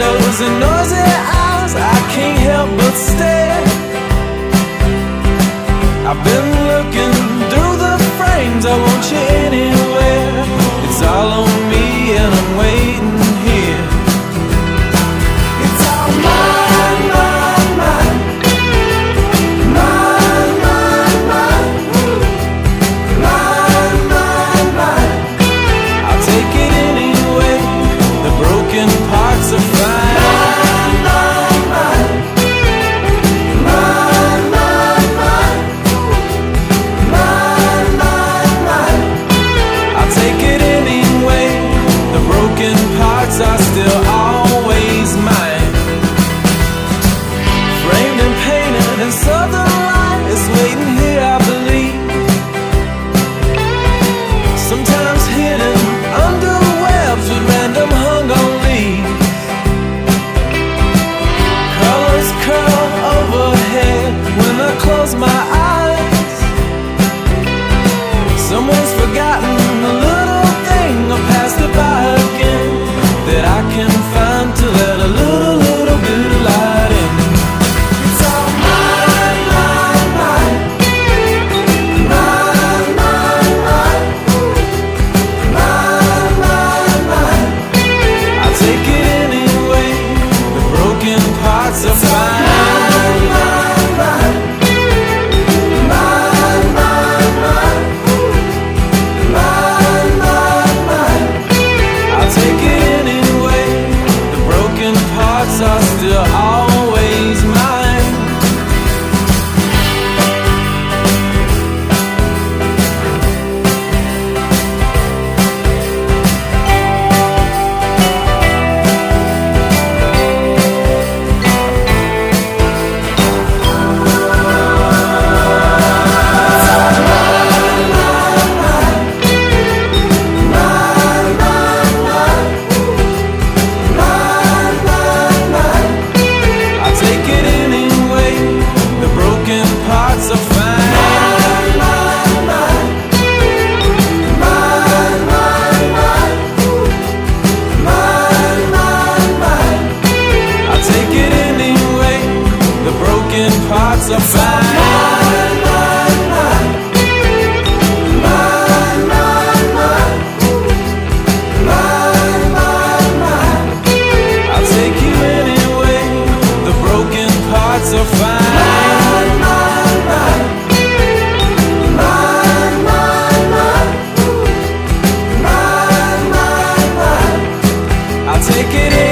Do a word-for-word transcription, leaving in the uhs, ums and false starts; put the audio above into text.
windows and noisy eyes, I can't help but stare. I've been looking through the frames, I want you anywhere. It's all on me and I'm waiting here. It's all mine, mine, mine. Mine, mine, mine. Mine, mine, mine. I'll take it anyway, the broken parts are fine. Mine, mine, mine. Mine, mine, mine. Mine, mine, mine. I'll take it anyway, the broken parts are still always mine. Framed and painted in southern light, it's waiting here, I believe. Sometimes hidden under webs with random hung on leaves. Colors curl overhead when I close my eyes. Someone's forgotten a little thing I passed it by again, that I can find to let a little, little bit of light in. It's all mine, mine, mine. Mine, mine, mine. Mine, mine, mine. I'll take it anyway, the broken parts are fine. Mine, mine, mine. Mine, mine, mine. Mine, mine, mine. I'll take it anyway, the broken parts are still always mine. I'll take it anyway, the broken parts are fine. Mine, mine, mine. Mine, mine, mine. Mine, mine, mine. I'll take it anyway, the broken parts are fine. Mine, mine, mine. Mine, mine, mine. Mine, mine, mine. I'll take you anyway, the broken parts are fine. Mine, mine, mine. Mine, mine, mine. Mine, mine, mine. I'll take it